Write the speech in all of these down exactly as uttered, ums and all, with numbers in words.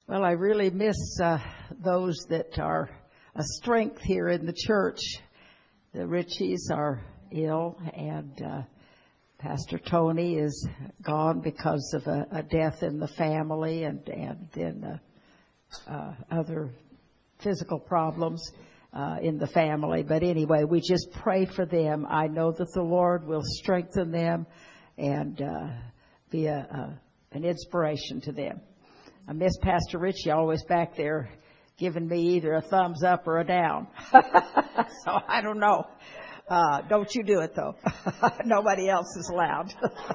Well, I really miss uh, those that are a strength here in the church. The Richies are ill, and uh, Pastor Tony is gone because of a, a death in the family, and and then uh, uh, other physical problems uh, in the family. But anyway, we just pray for them. I know that the Lord will strengthen them and uh, be a, a, an inspiration to them. I miss Pastor Richie, always back there giving me either a thumbs up or a down. So I don't know. Uh, don't you do it, though. Nobody else is allowed.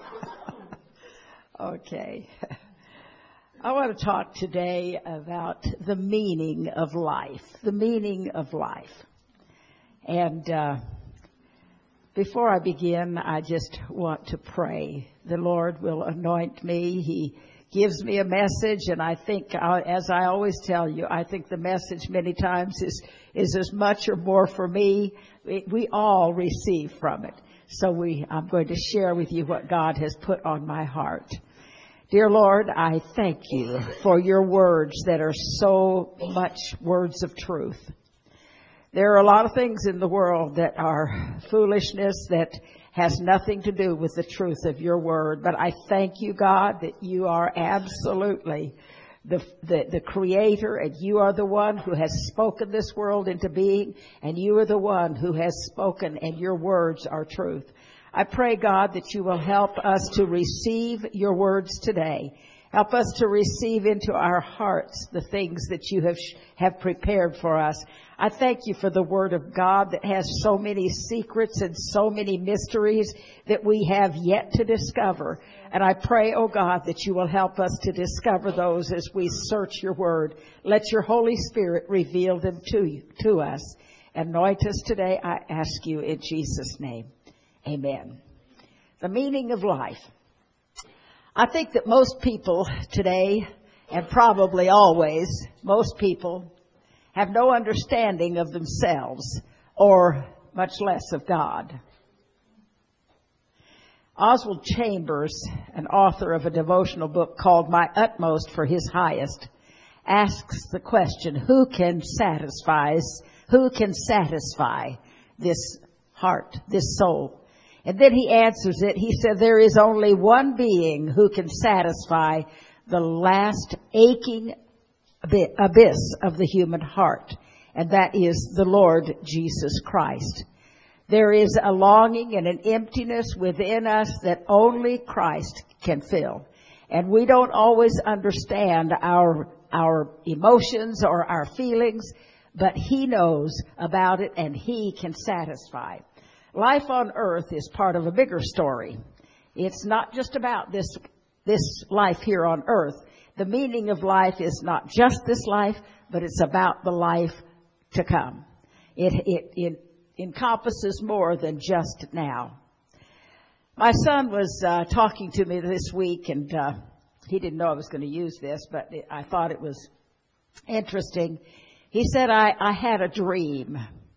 Okay. I want to talk today about the meaning of life. The meaning of life. And uh, before I begin, I just want to pray. The Lord will anoint me. He gives me a message, and I think, uh, as I always tell you, I think the message many times is is as much or more for me. We, we all receive from it. So we, I'm going to share with you what God has put on my heart. Dear Lord, I thank you for your words that are so much words of truth. There are a lot of things in the world that are foolishness, that has nothing to do with the truth of your word. But I thank you, God, that you are absolutely the, the, the creator, and you are the one who has spoken this world into being, and you are the one who has spoken, and your words are truth. I pray, God, that you will help us to receive your words today. Help us to receive into our hearts the things that you have have prepared for us. I thank you for the word of God that has so many secrets and so many mysteries that we have yet to discover. And I pray, oh God, that you will help us to discover those as we search your word. Let your Holy Spirit reveal them to you, to us. Anoint us today, I ask you in Jesus' name. Amen. The meaning of life. I think that most people today, and probably always, most people have no understanding of themselves, or much less of God. Oswald Chambers, an author of a devotional book called My Utmost for His Highest, asks the question, who can satisfy, who can satisfy this heart, this soul? And then he answers it. He said, there is only one being who can satisfy the last aching abyss of the human heart, and that is the Lord Jesus Christ. There is a longing and an emptiness within us that only Christ can fill. And we don't always understand our, our emotions or our feelings, but he knows about it and he can satisfy. Life on earth is part of a bigger story. It's not just about this, this life here on earth. The meaning of life is not just this life, but it's about the life to come. It, it, it encompasses more than just now. My son was uh, talking to me this week, and uh, he didn't know I was going to use this, but it, I thought it was interesting. He said, I, I had a dream.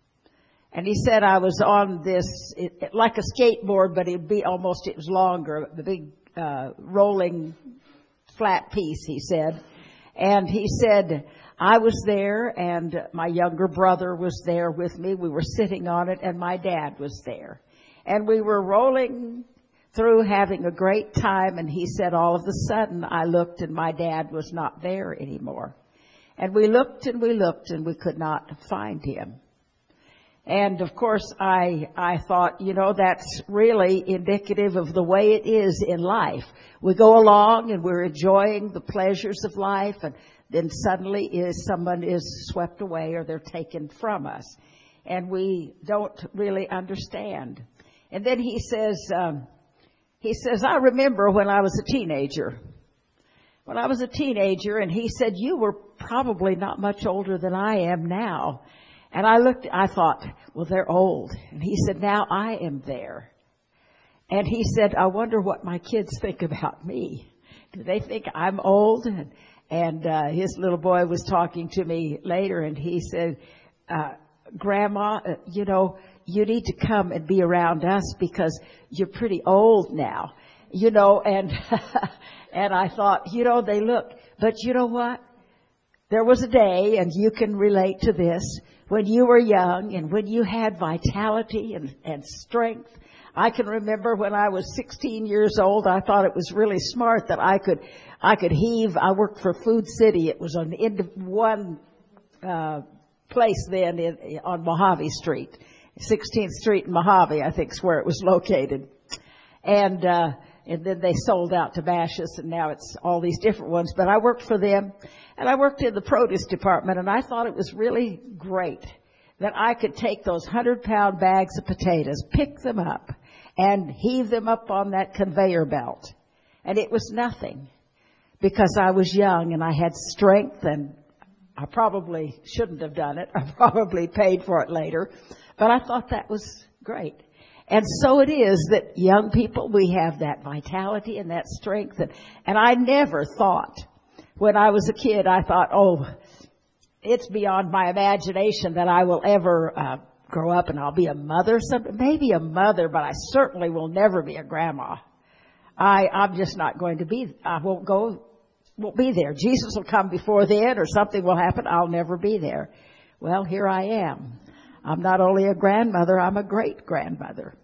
And he said I was on this, it, it, like a skateboard, but it'd be almost, it was longer, the big uh, rolling flat piece, he said. And he said, I was there, and my younger brother was there with me. We were sitting on it, and my dad was there. And we were rolling through, having a great time, and he said, all of a sudden, I looked, and my dad was not there anymore. And we looked, and we looked, and we could not find him. And of course, I, I thought, you know, that's really indicative of the way it is in life. We go along and we're enjoying the pleasures of life, and then suddenly is someone is swept away or they're taken from us. And we don't really understand. And then he says, um, he says, I remember when I was a teenager. When I was a teenager, and he said, you were probably not much older than I am now. And I looked, I thought, well, they're old. And he said, now I am there. And he said, I wonder what my kids think about me. Do they think I'm old? And, and uh, his little boy was talking to me later, and he said, uh, Grandma, uh, you know, you need to come and be around us because you're pretty old now. You know, and and I thought, you know, they look. But you know what? there was a day, and you can relate to this, when you were young and when you had vitality and, and strength. I can remember when I was sixteen years old, I thought it was really smart that I could, I could heave. I worked for Food City. It was on the end of one, uh, place then in, on Mojave Street. sixteenth Street in Mojave, I think is where it was located. And, uh, and then they sold out to Bashas, and now it's all these different ones. But I worked for them, and I worked in the produce department, and I thought it was really great that I could take those hundred pound bags of potatoes, pick them up, and heave them up on that conveyor belt. And it was nothing, because I was young and I had strength, and I probably shouldn't have done it. I probably paid for it later, but I thought that was great. And so it is that young people, we have that vitality and that strength. And, and I never thought, when I was a kid, I thought, oh, it's beyond my imagination that I will ever uh, grow up and I'll be a mother. Some, maybe a mother, but I certainly will never be a grandma. I, I'm just not going to be, I won't go, won't be there. Jesus will come before then, or something will happen. I'll never be there. Well, here I am. I'm not only a grandmother, I'm a great-grandmother.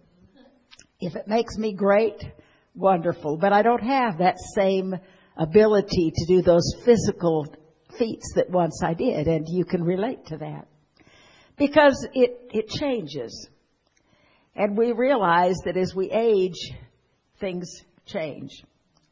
If it makes me great, wonderful. But I don't have that same ability to do those physical feats that once I did, and you can relate to that. Because it, it changes. And we realize that as we age, things change.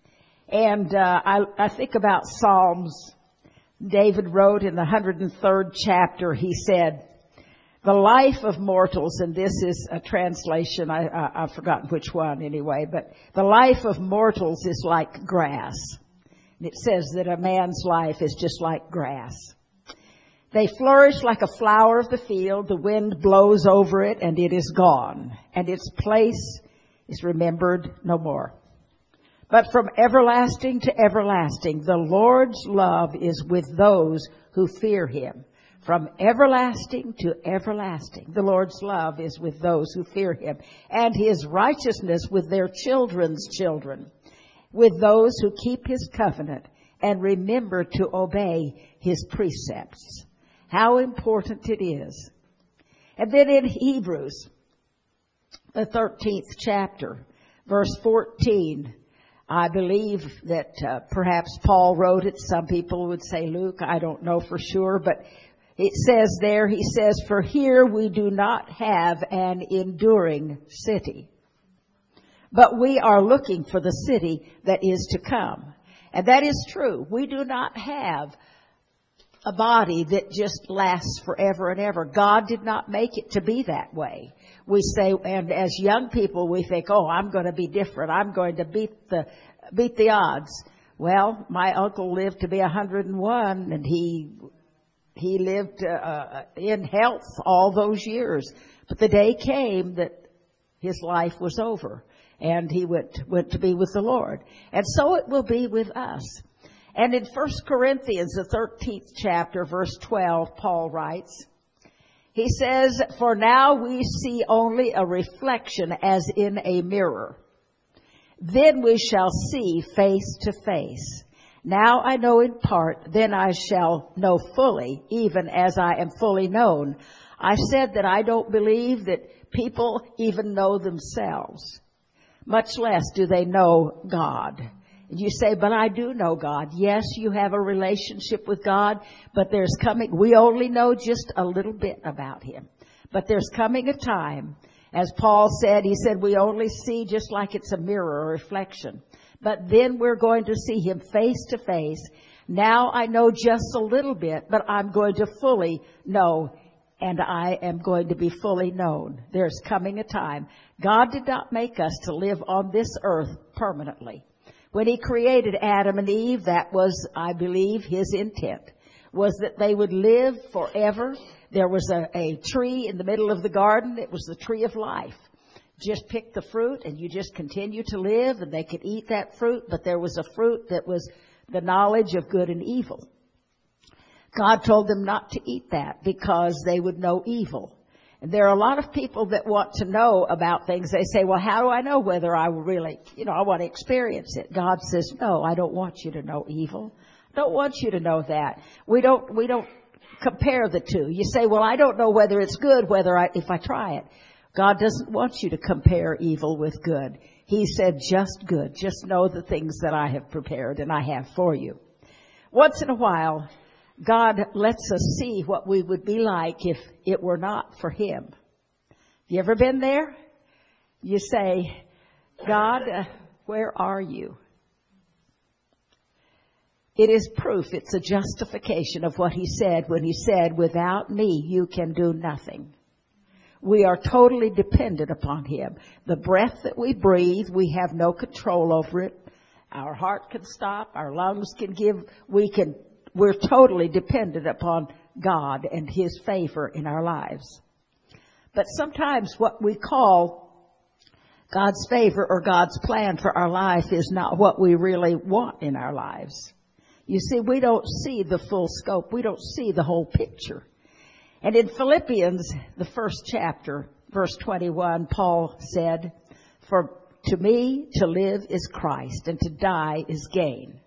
And uh, I, I think about Psalms. David wrote in the one hundred third chapter, he said, the life of mortals, and this is a translation, I, I, I've forgotten which one anyway, but the life of mortals is like grass. And it says that a man's life is just like grass. They flourish like a flower of the field. The wind blows over it and it is gone, and its place is remembered no more. But from everlasting to everlasting, the Lord's love is with those who fear him. From everlasting to everlasting, the Lord's love is with those who fear him, and his righteousness with their children's children, with those who keep his covenant and remember to obey his precepts. How important it is. And then in Hebrews, the thirteenth chapter, verse fourteen, I believe that uh, perhaps Paul wrote it. Some people would say Luke. I don't know for sure, but it says there, he says, for here we do not have an enduring city, but we are looking for the city that is to come. And that is true. We do not have a body that just lasts forever and ever. God did not make it to be that way. We say, and as young people, we think, oh, I'm going to be different. I'm going to beat the, beat the odds. Well, my uncle lived to be one hundred and one, and he, he lived uh, in health all those years. But the day came that his life was over, and he went, went to be with the Lord. And so it will be with us. And in First Corinthians, the thirteenth chapter, verse twelve, Paul writes, he says, for now we see only a reflection as in a mirror. Then we shall see face to face. Now I know in part, then I shall know fully, even as I am fully known. I said that I don't believe that people even know themselves, much less do they know God. And you say, but I do know God. Yes, you have a relationship with God, but there's coming, we only know just a little bit about him. But there's coming a time, as Paul said, he said, we only see just like it's a mirror, a reflection. But then we're going to see him face to face. Now I know just a little bit, but I'm going to fully know, and I am going to be fully known. There's coming a time. God did not make us to live on this earth permanently. When he created Adam and Eve, that was, I believe, his intent, was that they would live forever. There was a, a tree in the middle of the garden. It was the tree of life. Just pick the fruit and you just continue to live, and they could eat that fruit, but there was a fruit that was the knowledge of good and evil. God told them not to eat that because they would know evil. And there are a lot of people that want to know about things. They say, well, how do I know whether I will really, you know, I want to experience it? God says, no, I don't want you to know evil. Don't want you to know that. We don't, we don't compare the two. You say, well, I don't know whether it's good, whether I, if I try it. God doesn't want you to compare evil with good. He said, just good. Just know the things that I have prepared and I have for you. Once in a while, God lets us see what we would be like if it were not for him. You ever been there? You say, God, uh, where are you? It is proof. It's a justification of what he said when he said, without me, you can do nothing. We are totally dependent upon him. The breath that we breathe, we have no control over it. Our heart can stop. Our lungs can give. We can, we're totally dependent upon God and his favor in our lives. But sometimes what we call God's favor or God's plan for our life is not what we really want in our lives. You see, we don't see the full scope. We don't see the whole picture. And in Philippians, the first chapter, verse twenty-one, Paul said, for to me to live is Christ and to die is gain.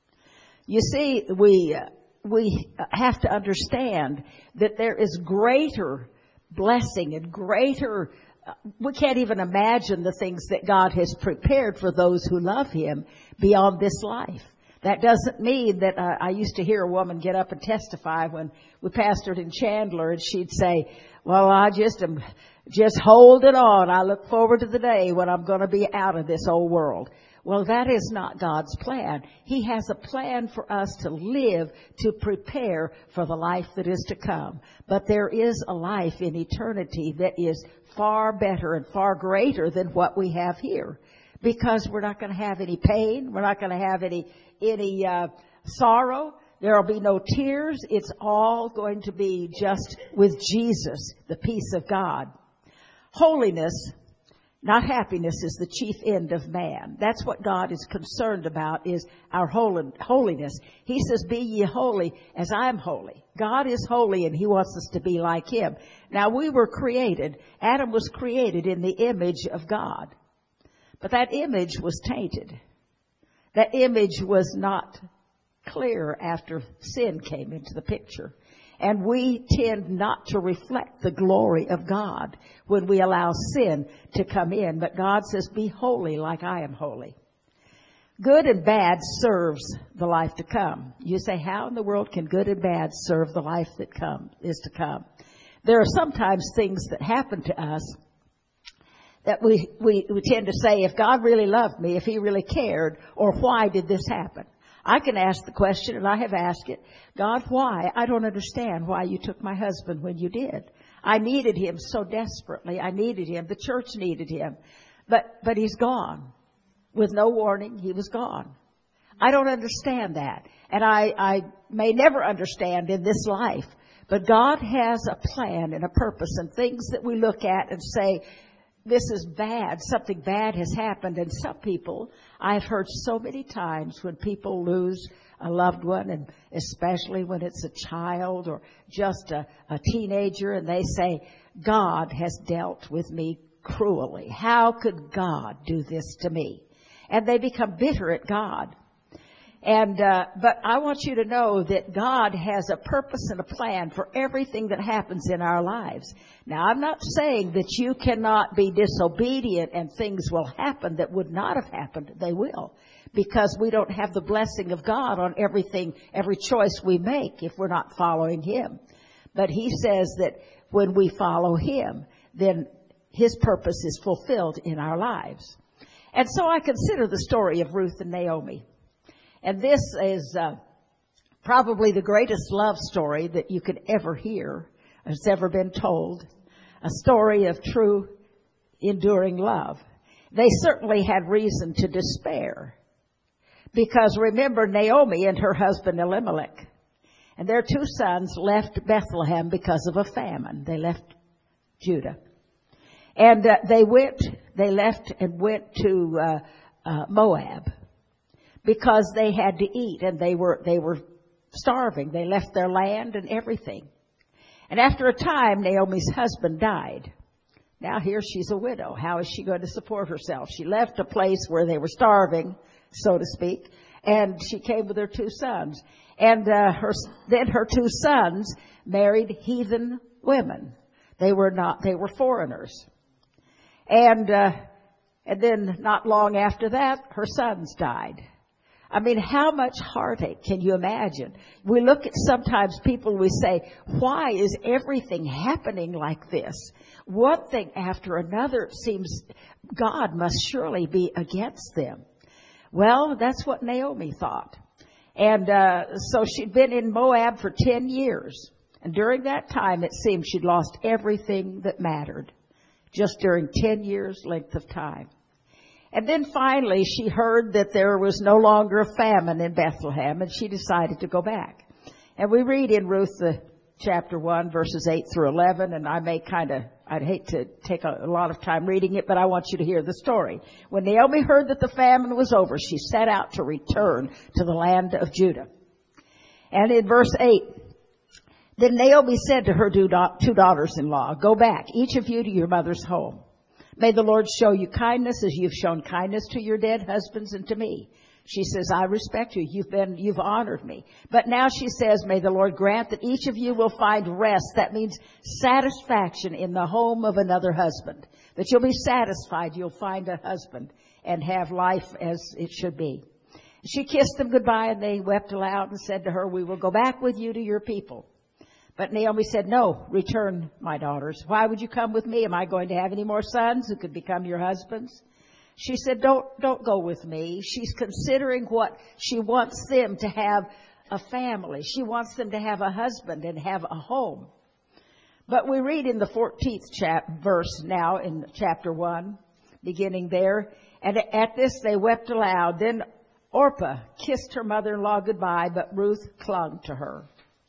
You see, we, we have to understand that there is greater blessing and greater, we can't even imagine the things that God has prepared for those who love him beyond this life. That doesn't mean that uh, I used to hear a woman get up and testify when we pastored in Chandler, and she'd say, well, I just am just holding on. I look forward to the day when I'm going to be out of this old world. Well, that is not God's plan. He has a plan for us to live, to prepare for the life that is to come. But there is a life in eternity that is far better and far greater than what we have here. Because we're not going to have any pain. We're not going to have any, any, uh, sorrow. There will be no tears. It's all going to be just with Jesus, the peace of God. Holiness, not happiness, is the chief end of man. That's what God is concerned about, is our holiness. He says, be ye holy as I am holy. God is holy and he wants us to be like him. Now we were created, Adam was created in the image of God. But that image was tainted. That image was not clear after sin came into the picture. And we tend not to reflect the glory of God when we allow sin to come in. But God says, be holy like I am holy. Good and bad serves the life to come. You say, how in the world can good and bad serve the life that come is to come? There are sometimes things that happen to us that we, we, we tend to say, if God really loved me, if he really cared, or why did this happen? I can ask the question, and I have asked it, God, why? I don't understand why you took my husband when you did. I needed him so desperately. I needed him. The church needed him. But, but he's gone. With no warning, he was gone. I don't understand that. And I, I may never understand in this life. But God has a plan and a purpose, and things that we look at and say, this is bad. Something bad has happened. And some people, I've heard so many times when people lose a loved one, and especially when it's a child or just a, a teenager, and they say, God has dealt with me cruelly. How could God do this to me? And they become bitter at God. And, uh, but I want you to know that God has a purpose and a plan for everything that happens in our lives. Now, I'm not saying that you cannot be disobedient and things will happen that would not have happened. They will. Because we don't have the blessing of God on everything, every choice we make if we're not following him. But he says that when we follow him, then his purpose is fulfilled in our lives. And so I consider the story of Ruth and Naomi. And this is uh, probably the greatest love story that you could ever hear, has ever been told. A story of true, enduring love. They certainly had reason to despair. Because remember, Naomi and her husband Elimelech and their two sons left Bethlehem because of a famine. They left Judah. And uh, they went, they left and went to uh, uh, Moab. Because they had to eat and they were, they were starving. They left their land and everything. And after a time, Naomi's husband died. Now here she's a widow. How is she going to support herself? She left a place where they were starving, so to speak, And she came with her two sons. And uh, her, then her two sons married heathen women. They were not, they were foreigners. And, uh, and then not long after that, her sons died. I mean, how much heartache can you imagine? We look at sometimes people, we say, why is everything happening like this? One thing after another, it seems God must surely be against them. Well, that's what Naomi thought. And uh, so she'd been in Moab for ten years. And during that time, it seemed she'd lost everything that mattered, just during ten years' length of time. And then finally, she heard that there was no longer a famine in Bethlehem, and she decided to go back. And we read in Ruth uh, chapter one, verses eight through eleven, and I may kind of, I'd hate to take a, a lot of time reading it, but I want you to hear the story. When Naomi heard that the famine was over, she set out to return to the land of Judah. And in verse eight, then Naomi said to her two daughters-in-law, go back, each of you to your mother's home. May the Lord show you kindness as you've shown kindness to your dead husbands and to me. She says, I respect you. You've been, you've honored me. But now she says, may the Lord grant that each of you will find rest. That means satisfaction in the home of another husband. That you'll be satisfied. You'll find a husband and have life as it should be. She kissed them goodbye and they wept aloud and said to her, we will go back with you to your people. But Naomi said, no, return, my daughters. Why would you come with me? Am I going to have any more sons who could become your husbands? She said, don't, don't go with me. She's considering what she wants them to have a family. She wants them to have a husband and have a home. But we read in the fourteenth chap- verse now in chapter one, beginning there. And at this they wept aloud. Then Orpah kissed her mother-in-law goodbye, but Ruth clung to her.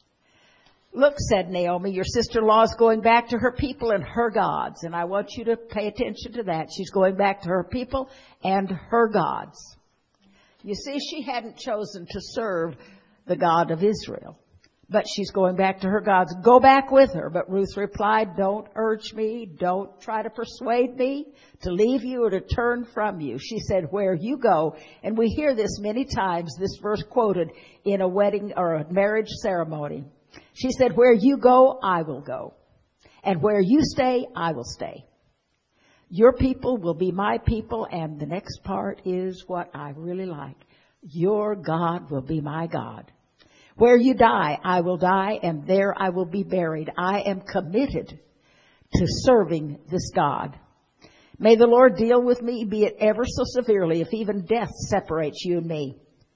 Look, said Naomi, your sister-in-law is going back to her people and her gods. And I want you to pay attention to that. She's going back to her people and her gods. You see, she hadn't chosen to serve the God of Israel, but she's going back to her gods. Go back with her. But Ruth replied, don't urge me. Don't try to persuade me to leave you or to turn from you. She said, where you go. And we hear this many times, this verse quoted in a wedding or a marriage ceremony. She said, where you go, I will go. And where you stay, I will stay. Your people will be my people. And the next part is what I really like. Your God will be my God. Where you die, I will die, and there I will be buried. I am committed to serving this God. May the Lord deal with me, be it ever so severely, if even death separates you and me.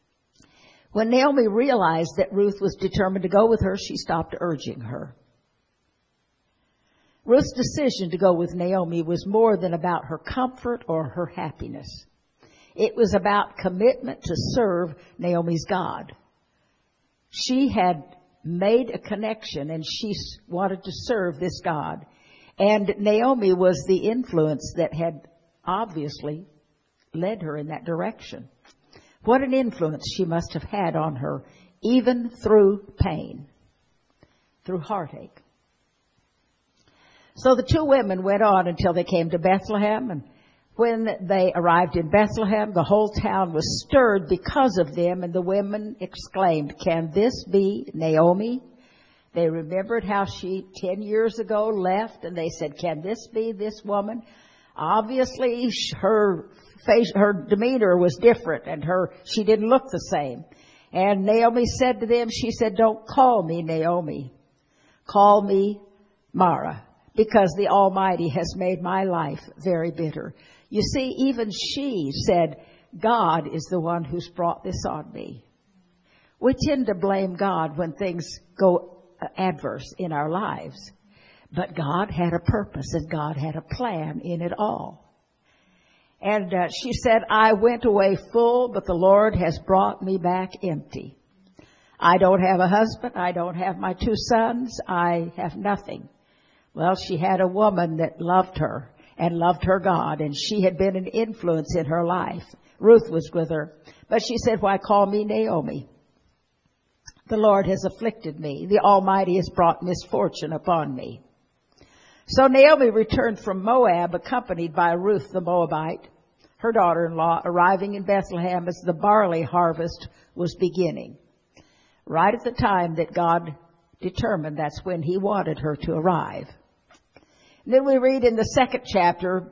When Naomi realized that Ruth was determined to go with her, she stopped urging her. Ruth's decision to go with Naomi was more than about her comfort or her happiness. It was about commitment to serve Naomi's God. She had made a connection and she wanted to serve this God. And Naomi was the influence that had obviously led her in that direction. What an influence she must have had on her, even through pain, through heartache. So the two women went on until they came to Bethlehem. And when they arrived in Bethlehem, the whole town was stirred because of them. And the women exclaimed, can this be Naomi? They remembered how she ten years ago left. And they said, can this be this woman? Obviously, her face, her demeanor was different, and her she didn't look the same. And Naomi said to them, she said, don't call me Naomi. Call me Mara, because the Almighty has made my life very bitter. You see, even she said, God is the one who's brought this on me. We tend to blame God when things go adverse in our lives. But God had a purpose and God had a plan in it all. And uh, she said, I went away full, but the Lord has brought me back empty. I don't have a husband. I don't have my two sons. I have nothing. Well, she had a woman that loved her and loved her God, and she had been an influence in her life. Ruth was with her. But she said, why call me Naomi? The Lord has afflicted me. The Almighty has brought misfortune upon me. So Naomi returned from Moab, accompanied by Ruth the Moabite, her daughter-in-law, arriving in Bethlehem as the barley harvest was beginning. Right at the time that God determined that's when he wanted her to arrive. And then we read in the second chapter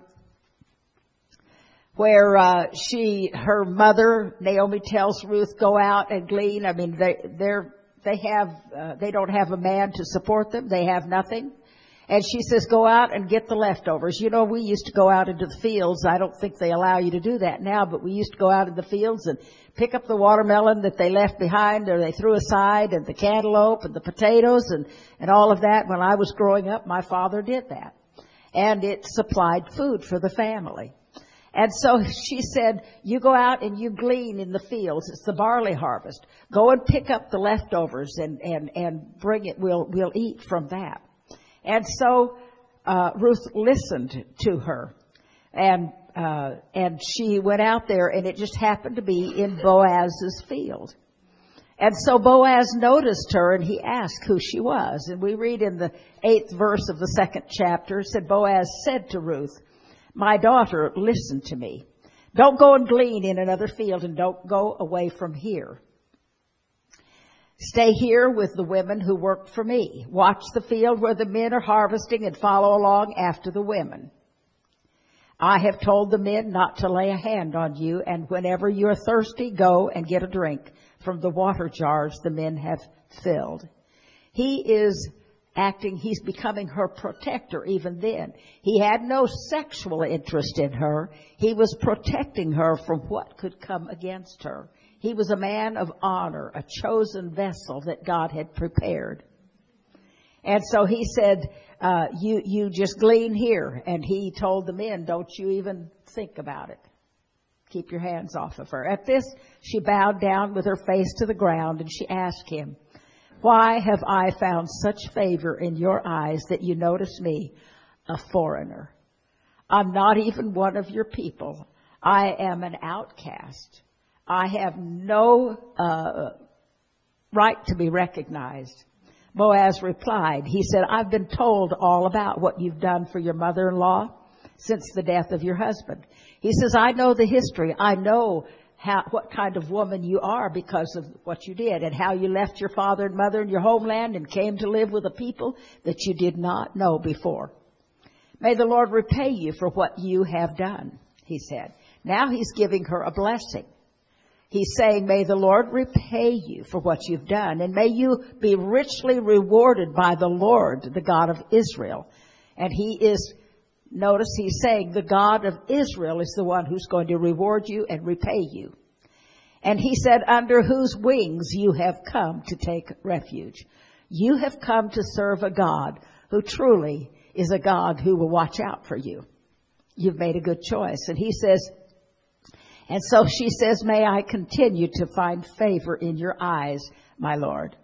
where uh, she, her mother, Naomi, tells Ruth, go out and glean. I mean, they, they're, they have, uh, they don't have a man to support them. They have nothing. And she says, go out and get the leftovers. You know, we used to go out into the fields. I don't think they allow you to do that now, but we used to go out in the fields and pick up the watermelon that they left behind or they threw aside, and the cantaloupe and the potatoes and, and all of that. When I was growing up, my father did that. And it supplied food for the family. And so she said, you go out and you glean in the fields. It's the barley harvest. Go and pick up the leftovers and, and, and bring it. We'll, we'll eat from that. And so, uh, Ruth listened to her, and, uh, and she went out there, and it just happened to be in Boaz's field. And so Boaz noticed her, and he asked who she was. And we read in the eighth verse of the second chapter, it said, Boaz said to Ruth, my daughter, listen to me. Don't go and glean in another field, and don't go away from here. Stay here with the women who work for me. Watch the field where the men are harvesting and follow along after the women. I have told the men not to lay a hand on you, and whenever you are thirsty, go and get a drink from the water jars the men have filled. He is acting, he's becoming her protector even then. He had no sexual interest in her. He was protecting her from what could come against her. He was a man of honor, a chosen vessel that God had prepared. And so he said, uh, you, you just glean here. And he told the men, don't you even think about it. Keep your hands off of her. At this, she bowed down with her face to the ground, and she asked him, why have I found such favor in your eyes that you notice me, a foreigner? I'm not even one of your people. I am an outcast. I have no uh, right to be recognized. Boaz replied, he said, I've been told all about what you've done for your mother-in-law since the death of your husband. He says, I know the history. I know how, what kind of woman you are because of what you did, and how you left your father and mother and your homeland and came to live with a people that you did not know before. May the Lord repay you for what you have done, he said. Now he's giving her a blessing. He's saying, may the Lord repay you for what you've done, and may you be richly rewarded by the Lord, the God of Israel. And he is, notice he's saying, the God of Israel is the one who's going to reward you and repay you. And he said, under whose wings you have come to take refuge. You have come to serve a God who truly is a God who will watch out for you. You've made a good choice. And he says, and so she says, may I continue to find favor in your eyes, my Lord.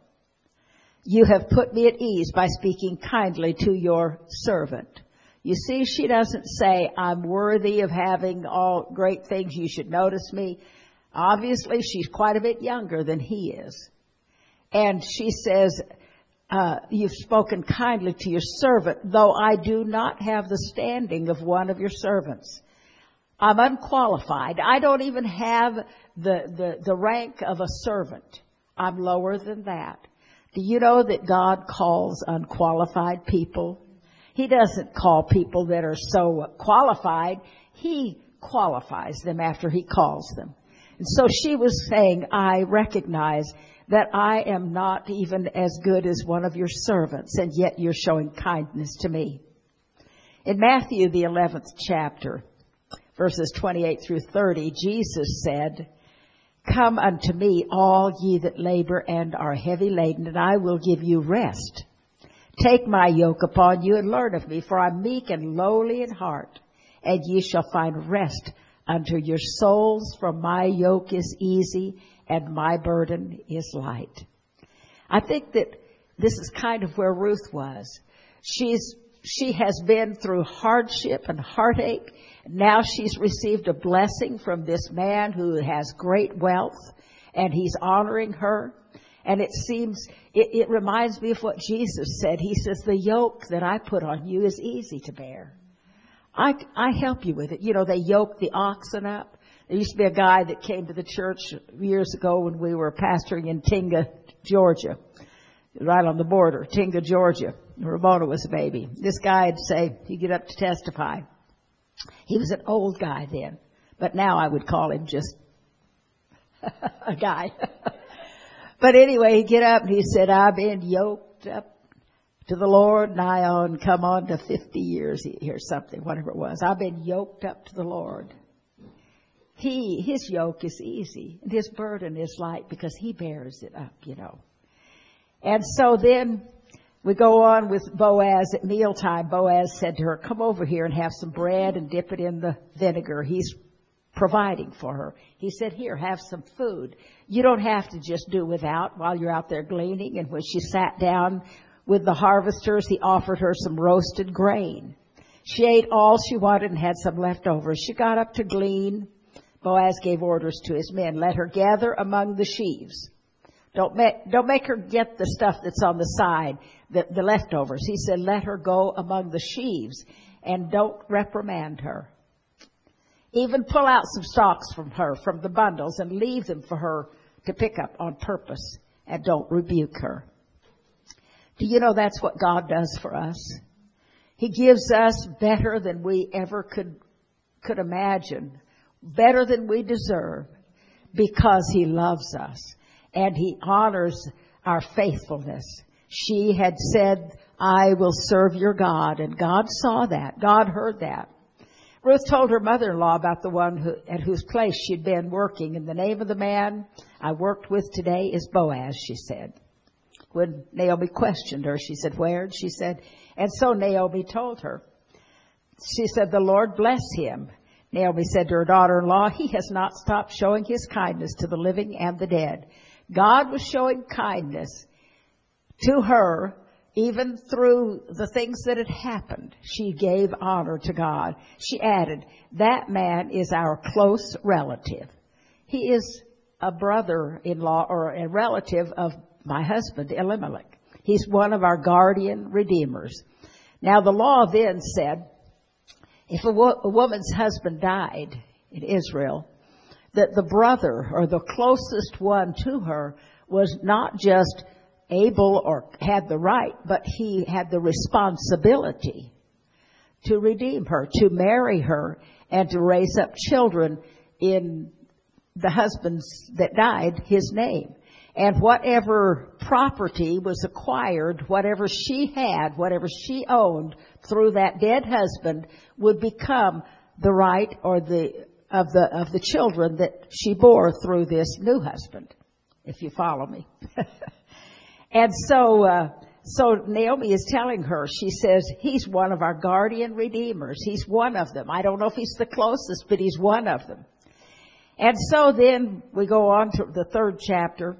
You have put me at ease by speaking kindly to your servant. You see, she doesn't say, I'm worthy of having all great things. You should notice me. Obviously, she's quite a bit younger than he is. And she says, uh, you've spoken kindly to your servant, though I do not have the standing of one of your servants. I'm unqualified. I don't even have the, the, the rank of a servant. I'm lower than that. Do you know that God calls unqualified people? He doesn't call people that are so qualified. He qualifies them after he calls them. And so she was saying, I recognize that I am not even as good as one of your servants, and yet you're showing kindness to me. In Matthew, the eleventh chapter, verses twenty-eight through thirty, Jesus said, come unto me, all ye that labor and are heavy laden, and I will give you rest. Take my yoke upon you and learn of me, for I'm meek and lowly in heart, and ye shall find rest unto your souls, for my yoke is easy and my burden is light. I think that this is kind of where Ruth was. She's, she has been through hardship and heartache. Now she's received a blessing from this man who has great wealth, and he's honoring her. And it seems, it, it reminds me of what Jesus said. He says, the yoke that I put on you is easy to bear. I, I help you with it. You know, they yoke the oxen up. There used to be a guy that came to the church years ago when we were pastoring in Tinga, Georgia, right on the border, Tinga, Georgia. Ramona was a baby. This guy would say, he'd get up to testify. He was an old guy then, but now I would call him just a guy. But anyway, he'd get up and he said, I've been yoked up to the Lord nigh on, come on to fifty years or something, whatever it was. I've been yoked up to the Lord. He, his yoke is easy and his burden is light because he bears it up, you know. And so then we go on with Boaz at mealtime. Boaz said to her, come over here and have some bread and dip it in the vinegar. He's providing for her. He said, here, have some food. You don't have to just do without while you're out there gleaning. And when she sat down with the harvesters, he offered her some roasted grain. She ate all she wanted and had some left over. She got up to glean. Boaz gave orders to his men, let her gather among the sheaves. Don't make, don't make her get the stuff that's on the side, the, the leftovers. He said, let her go among the sheaves and don't reprimand her. Even pull out some stalks from her, from the bundles, and leave them for her to pick up on purpose, and don't rebuke her. Do you know that's what God does for us? He gives us better than we ever could, could imagine, better than we deserve, because he loves us and he honors our faithfulness. She had said, I will serve your God, and God saw that. God heard that. Ruth told her mother-in-law about the one who, at whose place she'd been working. And the name of the man I worked with today is Boaz, she said. When Naomi questioned her, she said, where? And she said, and so Naomi told her. She said, the Lord bless him. Naomi said to her daughter-in-law, he has not stopped showing his kindness to the living and the dead. God was showing kindness to her even through the things that had happened. She gave honor to God. She added, that man is our close relative. He is a brother-in-law or a relative of my husband, Elimelech. He's one of our guardian redeemers. Now, the law then said, if a, wo- a woman's husband died in Israel, that the brother or the closest one to her was not just able or had the right, but he had the responsibility to redeem her, to marry her, and to raise up children in the husband's that died, his name. And whatever property was acquired, whatever she had, whatever she owned through that dead husband would become the right or the of the of the children that she bore through this new husband, if you follow me. And so uh so Naomi is telling her, she says, he's one of our guardian redeemers. He's one of them. I don't know if he's the closest, but he's one of them. And so then we go on to the third chapter,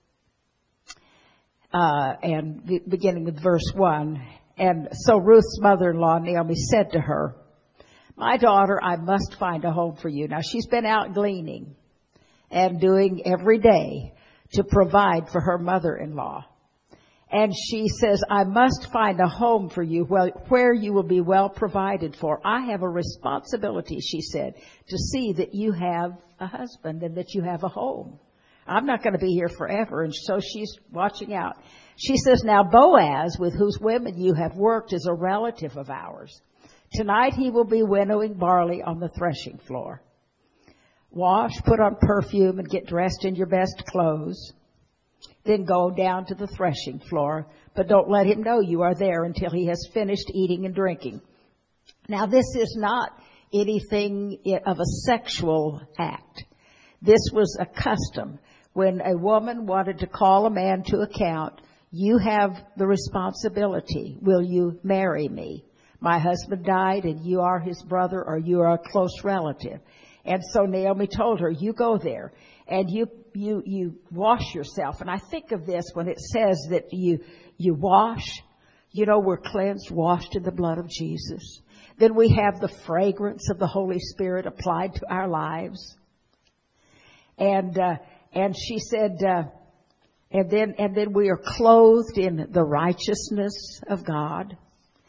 uh and be- beginning with verse one. And so Ruth's mother-in-law, Naomi, said to her, my daughter, I must find a home for you. Now, she's been out gleaning and doing every day to provide for her mother-in-law. And she says, I must find a home for you where you will be well provided for. I have a responsibility, she said, to see that you have a husband and that you have a home. I'm not going to be here forever. And so she's watching out. She says, now Boaz, with whose women you have worked, is a relative of ours. Tonight he will be winnowing barley on the threshing floor. Wash, put on perfume, and get dressed in your best clothes. Then go down to the threshing floor, but don't let him know you are there until he has finished eating and drinking. Now, this is not anything of a sexual act. This was a custom. When a woman wanted to call a man to account, you have the responsibility. Will you marry me? My husband died and you are his brother or you are a close relative. And so Naomi told her, you go there and you, you, you wash yourself. And I think of this when it says that you, you wash, you know, we're cleansed, washed in the blood of Jesus. Then we have the fragrance of the Holy Spirit applied to our lives. And, uh, and she said, uh, and then, and then we are clothed in the righteousness of God.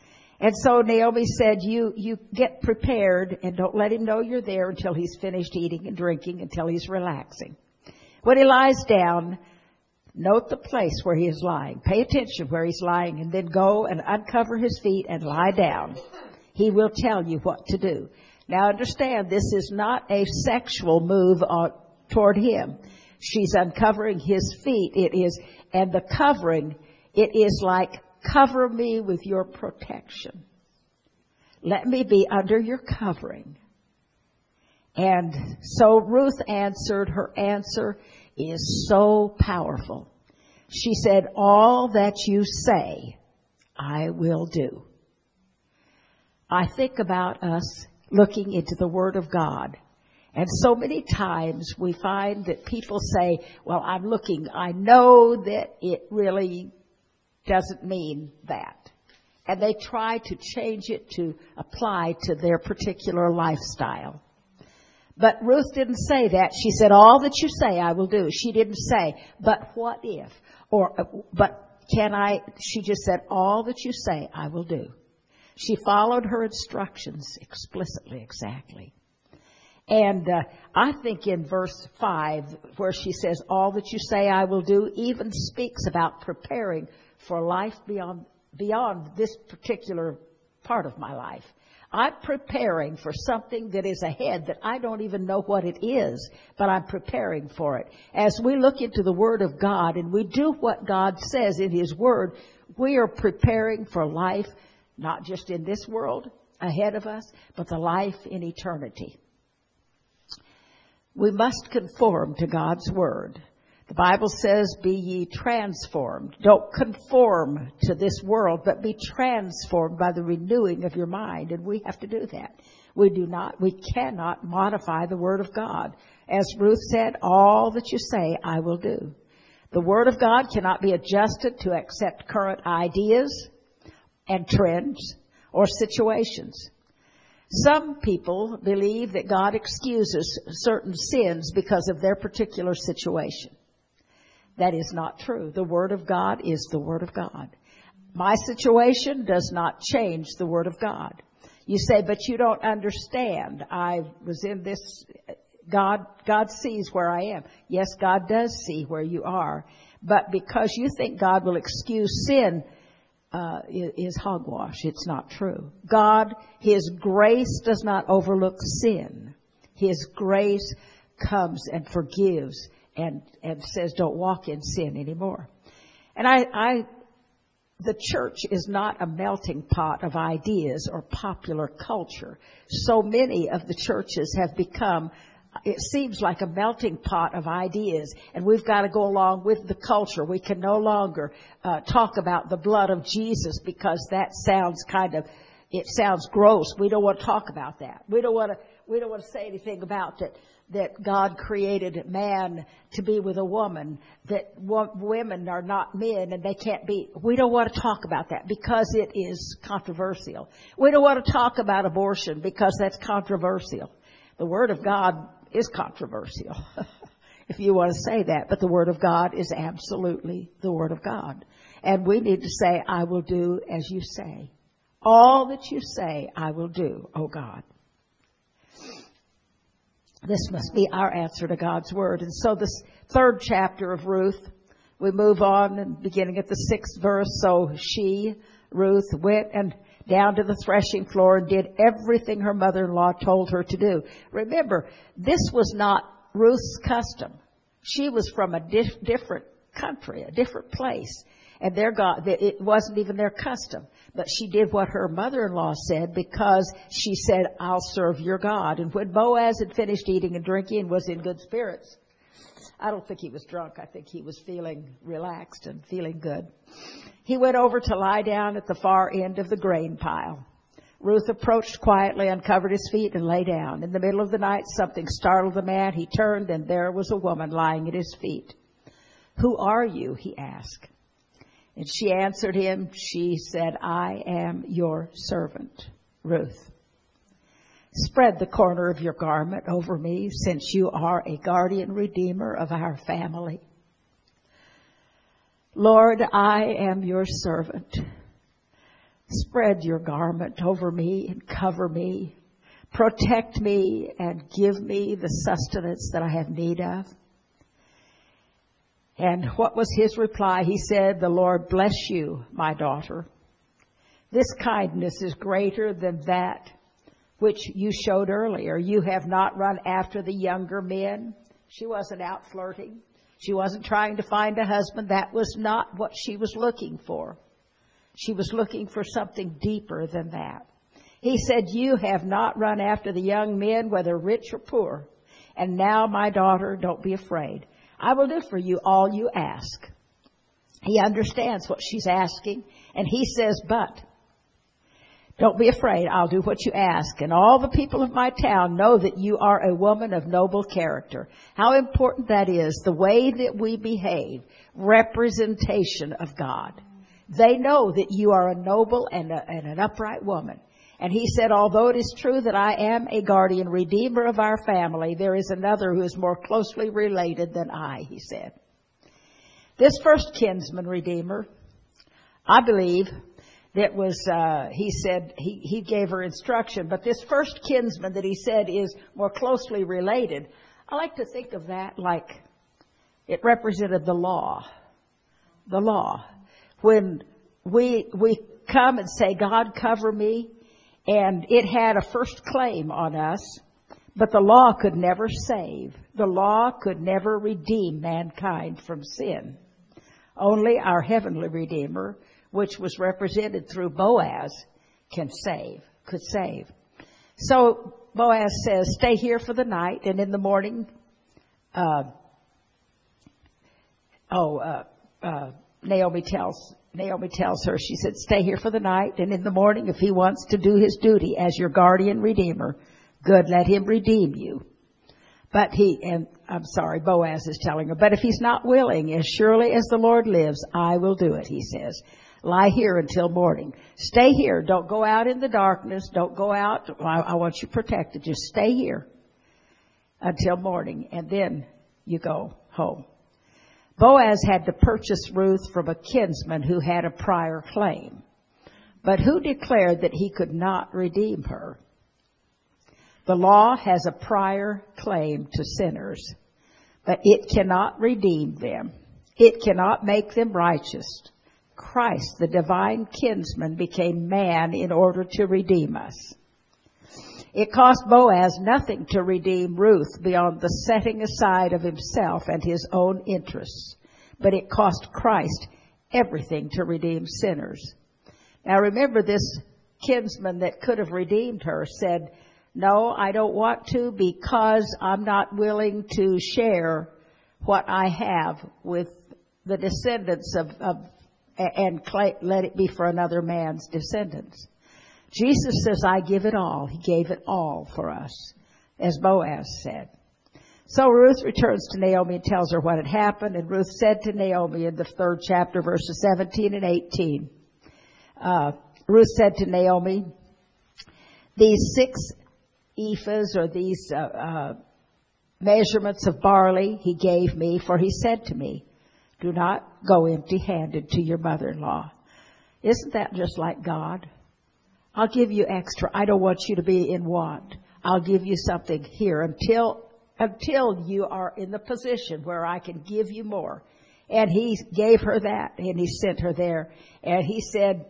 And so Naomi said, you, you get prepared and don't let him know you're there until he's finished eating and drinking, until he's relaxing. When he lies down, note the place where he is lying. Pay attention where he's lying, and then go and uncover his feet and lie down. He will tell you what to do. Now understand, this is not a sexual move on, toward him. She's uncovering his feet. It is, and the covering, it is like, cover me with your protection. Let me be under your covering. And so Ruth answered. Her answer is so powerful. She said, all that you say, I will do. I think about us looking into the Word of God. And so many times we find that people say, well, I'm looking, I know that it really doesn't mean that. And they try to change it to apply to their particular lifestyle. But Ruth didn't say that. She said, all that you say I will do. She didn't say, but what if? Or, but can I? She just said, all that you say I will do. She followed her instructions explicitly, exactly. And uh, I think in verse five, where she says, all that you say I will do, even speaks about preparing for life beyond beyond this particular part of my life. I'm preparing for something that is ahead that I don't even know what it is, but I'm preparing for it. As we look into the Word of God and we do what God says in His Word, we are preparing for life, not just in this world ahead of us, but the life in eternity. We must conform to God's Word. The Bible says, be ye transformed. Don't conform to this world, but be transformed by the renewing of your mind. And we have to do that. We do not, we cannot modify the Word of God. As Ruth said, all that you say, I will do. The Word of God cannot be adjusted to accept current ideas and trends or situations. Some people believe that God excuses certain sins because of their particular situation. That is not true. The Word of God is the Word of God. My situation does not change the Word of God. You say, but you don't understand. I was in this, God, God sees where I am. Yes, God does see where you are. But because you think God will excuse sin, uh, is hogwash. It's not true. God, His grace does not overlook sin. His grace comes and forgives and, and says, don't walk in sin anymore. And I, I, the church is not a melting pot of ideas or popular culture. So many of the churches have become, it seems like a melting pot of ideas, and we've got to go along with the culture. We can no longer uh, talk about the blood of Jesus because that sounds kind of, it sounds gross. We don't want to talk about that. We don't want to, we don't want to say anything about that, that God created man to be with a woman, that wo- women are not men and they can't be. We don't want to talk about that because it is controversial. We don't want to talk about abortion because that's controversial. The Word of God is controversial, if you want to say that. But the Word of God is absolutely the Word of God. And we need to say, I will do as you say. All that you say, I will do, O God. This must be our answer to God's Word. And so this third chapter of Ruth, we move on and beginning at the sixth verse. So she, Ruth, went and down to the threshing floor and did everything her mother-in-law told her to do. Remember, this was not Ruth's custom. She was from a di- different country, a different place. And their God, it wasn't even their custom. But she did what her mother-in-law said because she said, I'll serve your God. And when Boaz had finished eating and drinking and was in good spirits, I don't think he was drunk. I think he was feeling relaxed and feeling good. He went over to lie down at the far end of the grain pile. Ruth approached quietly, uncovered his feet, and lay down. In the middle of the night, something startled the man. He turned, and there was a woman lying at his feet. Who are you? He asked. And she answered him. She said, I am your servant, Ruth. Spread the corner of your garment over me, since you are a guardian redeemer of our family. Lord, I am your servant. Spread your garment over me and cover me. Protect me and give me the sustenance that I have need of. And what was his reply? He said, the Lord bless you, my daughter. This kindness is greater than that which you showed earlier. You have not run after the younger men. She wasn't out flirting. She wasn't trying to find a husband. That was not what she was looking for. She was looking for something deeper than that. He said, you have not run after the young men, whether rich or poor. And now, my daughter, don't be afraid. I will do for you all you ask. He understands what she's asking. And he says, but don't be afraid. I'll do what you ask. And all the people of my town know that you are a woman of noble character. How important that is, the way that we behave, representation of God. They know that you are a noble and, a, and an upright woman. And he said, although it is true that I am a guardian redeemer of our family, there is another who is more closely related than I, he said. This first kinsman redeemer, I believe, that was, uh, he said, he, he gave her instruction. But this first kinsman that he said is more closely related, I like to think of that like it represented the law. The law. When we, we come and say, God, cover me, and it had a first claim on us, but the law could never save. The law could never redeem mankind from sin. Only our heavenly Redeemer, which was represented through Boaz, can save, could save. So Boaz says, stay here for the night, and in the morning, uh, oh, uh, uh, Naomi tells, Naomi tells her, she said, stay here for the night, and in the morning, if he wants to do his duty as your guardian redeemer, good, let him redeem you. But he, and I'm sorry, Boaz is telling her, but if he's not willing, as surely as the Lord lives, I will do it, he says. Lie here until morning. Stay here. Don't go out in the darkness. Don't go out. I, I want you protected. Just stay here until morning, and then you go home. Boaz had to purchase Ruth from a kinsman who had a prior claim. But who declared that he could not redeem her? The law has a prior claim to sinners, but it cannot redeem them. It cannot make them righteous. Christ, the divine kinsman, became man in order to redeem us. It cost Boaz nothing to redeem Ruth beyond the setting aside of himself and his own interests, but it cost Christ everything to redeem sinners. Now remember, this kinsman that could have redeemed her said, no, I don't want to because I'm not willing to share what I have with the descendants of, of and let it be for another man's descendants. Jesus says, I give it all. He gave it all for us, as Boaz said. So Ruth returns to Naomi and tells her what had happened. And Ruth said to Naomi in the third chapter, verses seventeen and eighteen, uh, Ruth said to Naomi, these six ephahs or these uh, uh, measurements of barley he gave me, for he said to me, do not go empty-handed to your mother-in-law. Isn't that just like God? I'll give you extra. I don't want you to be in want. I'll give you something here until until you are in the position where I can give you more. And he gave her that, and he sent her there. And he said,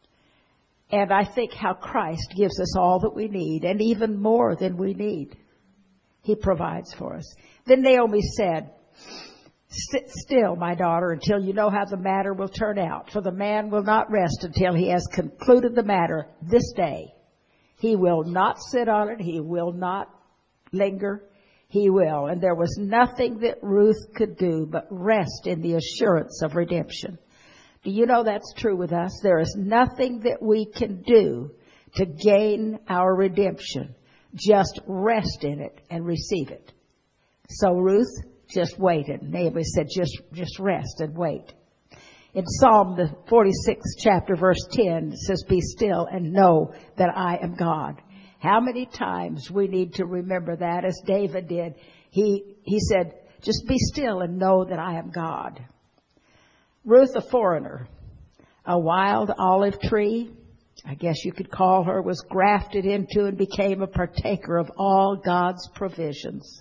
and I think how Christ gives us all that we need, and even more than we need. He provides for us. Then Naomi said, sit still, my daughter, until you know how the matter will turn out. For the man will not rest until he has concluded the matter this day. He will not sit on it. He will not linger. He will. And there was nothing that Ruth could do but rest in the assurance of redemption. Do you know that's true with us? There is nothing that we can do to gain our redemption. Just rest in it and receive it. So Ruth just waited. Naomi said, just, just rest and wait. In Psalm, the forty-sixth chapter, verse ten, it says, be still and know that I am God. How many times we need to remember that, as David did. He, he said, just be still and know that I am God. Ruth, a foreigner, a wild olive tree, I guess you could call her, was grafted into and became a partaker of all God's provisions.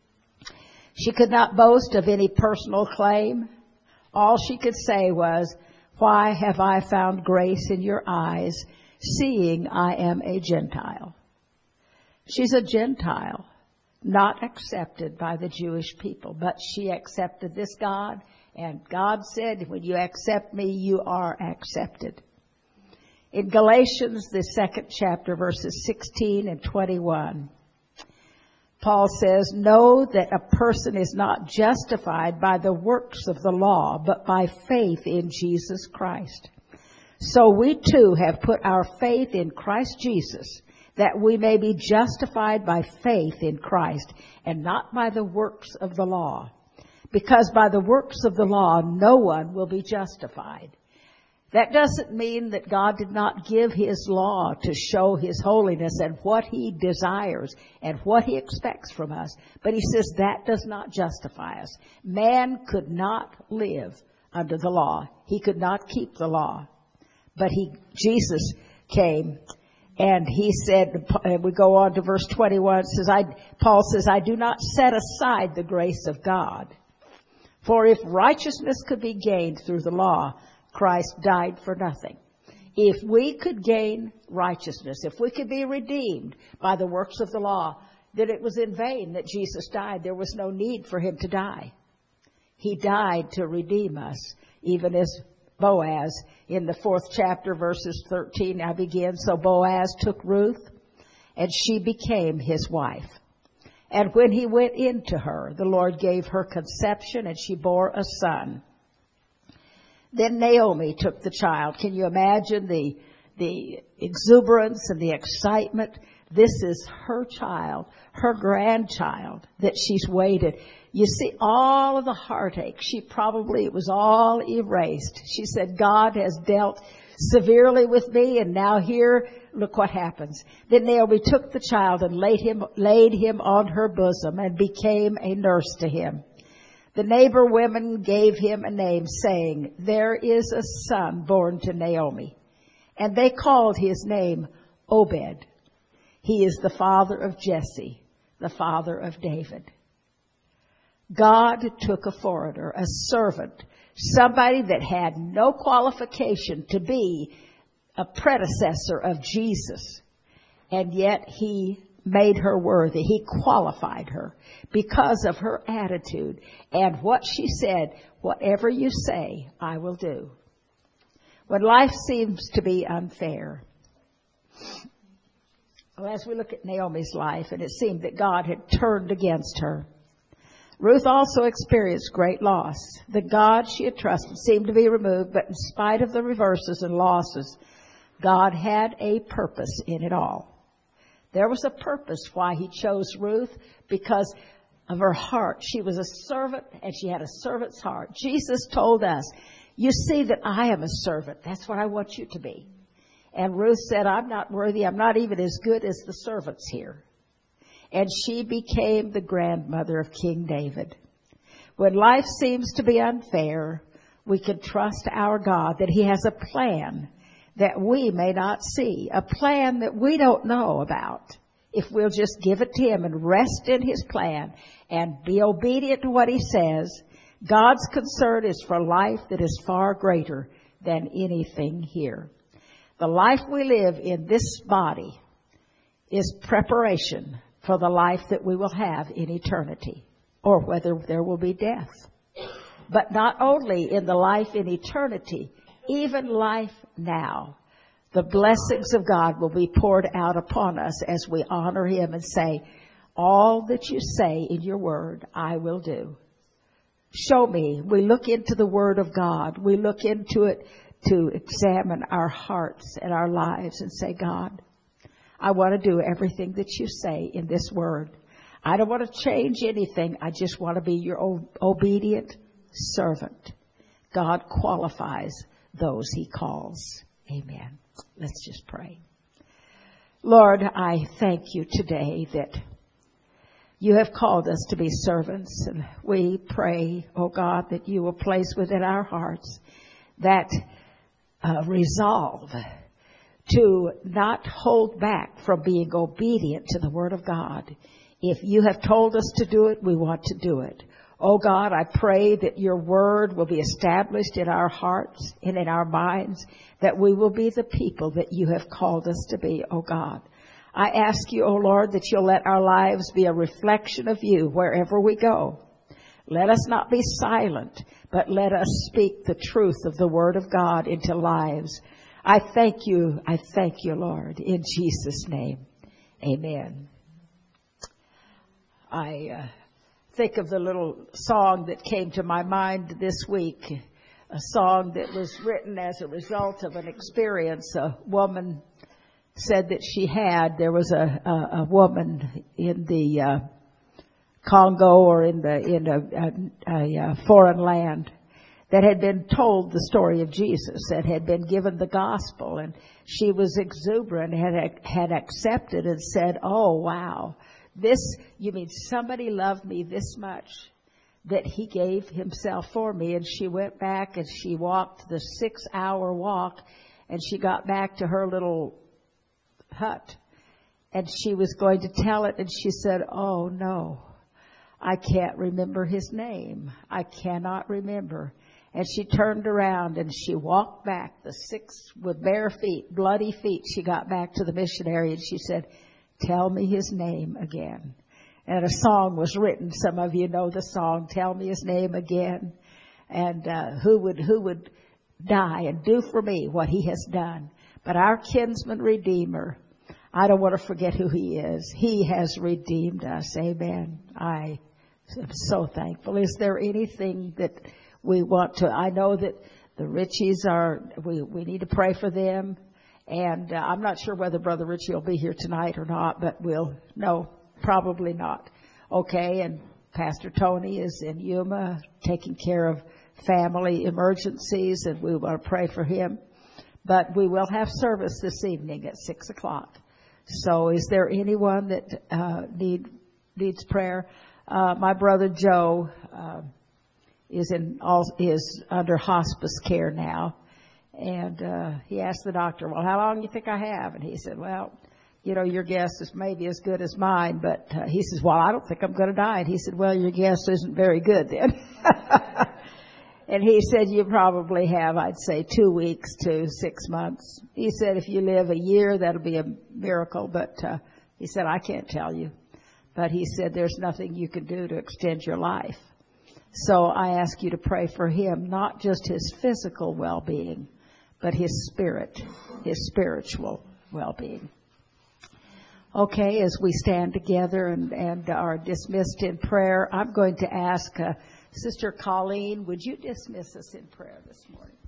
She could not boast of any personal claim. All she could say was, "Why have I found grace in your eyes, seeing I am a Gentile?" She's a Gentile, not accepted by the Jewish people, but she accepted this God, and God said, when you accept me, you are accepted. In Galatians, the second chapter, verses sixteen and twenty-one, Paul says, "Know that a person is not justified by the works of the law, but by faith in Jesus Christ. So we too have put our faith in Christ Jesus, that we may be justified by faith in Christ, and not by the works of the law. Because by the works of the law, no one will be justified." That doesn't mean that God did not give his law to show his holiness and what he desires and what he expects from us. But he says that does not justify us. Man could not live under the law. He could not keep the law. But he, Jesus came and he said, and we go on to verse twenty-one, says, I, Paul says, "I do not set aside the grace of God. For if righteousness could be gained through the law, Christ died for nothing." If we could gain righteousness, if we could be redeemed by the works of the law, then it was in vain that Jesus died. There was no need for him to die. He died to redeem us, even as Boaz in the fourth chapter, verses thirteen now begins. "So Boaz took Ruth, and she became his wife. And when he went into her, the Lord gave her conception, and she bore a son. Then Naomi took the child." Can you imagine the the exuberance and the excitement? This is her child, her grandchild that she's waited. You see, all of the heartache, she probably, it was all erased. She said, "God has dealt severely with me, and now here, look what happens." Then Naomi took the child and laid him, laid him on her bosom and became a nurse to him. The neighbor women gave him a name, saying, "There is a son born to Naomi." And they called his name Obed. He is the father of Jesse, the father of David. God took a foreigner, a servant, somebody that had no qualification to be a predecessor of Jesus, and yet he made her worthy. He qualified her because of her attitude and what she said, "Whatever you say, I will do." When life seems to be unfair, well, as we look at Naomi's life, and it seemed that God had turned against her, Ruth also experienced great loss. The God she had trusted seemed to be removed, but in spite of the reverses and losses, God had a purpose in it all. There was a purpose why he chose Ruth, because of her heart. She was a servant, and she had a servant's heart. Jesus told us, "You see that I am a servant. That's what I want you to be." And Ruth said, "I'm not worthy. I'm not even as good as the servants here." And she became the grandmother of King David. When life seems to be unfair, we can trust our God that he has a plan that we may not see, a plan that we don't know about. If we'll just give it to him and rest in his plan and be obedient to what he says, God's concern is for life that is far greater than anything here. The life we live in this body is preparation for the life that we will have in eternity, or whether there will be death. But not only in the life in eternity, even life now, the blessings of God will be poured out upon us as we honor him and say, "All that you say in your word, I will do." Show me. We look into the word of God. We look into it to examine our hearts and our lives and say, "God, I want to do everything that you say in this word. I don't want to change anything. I just want to be your obedient servant." God qualifies those he calls. Amen. Let's just pray. Lord, I thank you today that you have called us to be servants. And we pray, oh God, that you will place within our hearts that uh, resolve to not hold back from being obedient to the Word of God. If you have told us to do it, we want to do it. Oh God, I pray that your word will be established in our hearts and in our minds, that we will be the people that you have called us to be, oh God. I ask you, oh Lord, that you'll let our lives be a reflection of you wherever we go. Let us not be silent, but let us speak the truth of the word of God into lives. I thank you. I thank you, Lord, in Jesus' name. Amen. I uh, think of the little song that came to my mind this week, a song that was written as a result of an experience a woman said that she had. There was a, a, a woman in the uh, Congo or in the in a, a, a foreign land that had been told the story of Jesus, that had been given the gospel, and she was exuberant, had had accepted and said, "Oh wow, this, you mean somebody loved me this much that he gave himself for me?" And she went back and she walked the six-hour walk, and she got back to her little hut, and she was going to tell it, and she said, "Oh no, I can't remember his name. I cannot remember." And she turned around and she walked back the six with bare feet, bloody feet. She got back to the missionary and she said, "Tell me his name again." And a song was written. Some of you know the song, "Tell Me His Name Again." And uh, who would who would die and do for me what he has done? But our kinsman redeemer, I don't want to forget who he is. He has redeemed us. Amen. I am so thankful. Is there anything that we want to, I know that the Richies are, we, we need to pray for them. And uh, I'm not sure whether Brother Richie will be here tonight or not, but we'll, no, probably not. Okay, and Pastor Tony is in Yuma taking care of family emergencies, and we want to pray for him. But we will have service this evening at six o'clock. So is there anyone that uh, need needs prayer? Uh, my brother Joe uh, is in all is under hospice care now, and uh, he asked the doctor, "Well, how long do you think I have?" And he said, "Well, you know, your guess is maybe as good as mine." But uh, he says, "Well, I don't think I'm going to die." And he said, "Well, your guess isn't very good then." And he said, "You probably have, I'd say, two weeks to six months. He said, "If you live a year, that'll be a miracle." But uh, he said, "I can't tell you." But he said, "There's nothing you can do to extend your life." So I ask you to pray for him, not just his physical well-being, but his spirit, his spiritual well-being. Okay, as we stand together and, and are dismissed in prayer, I'm going to ask uh, Sister Colleen, would you dismiss us in prayer this morning?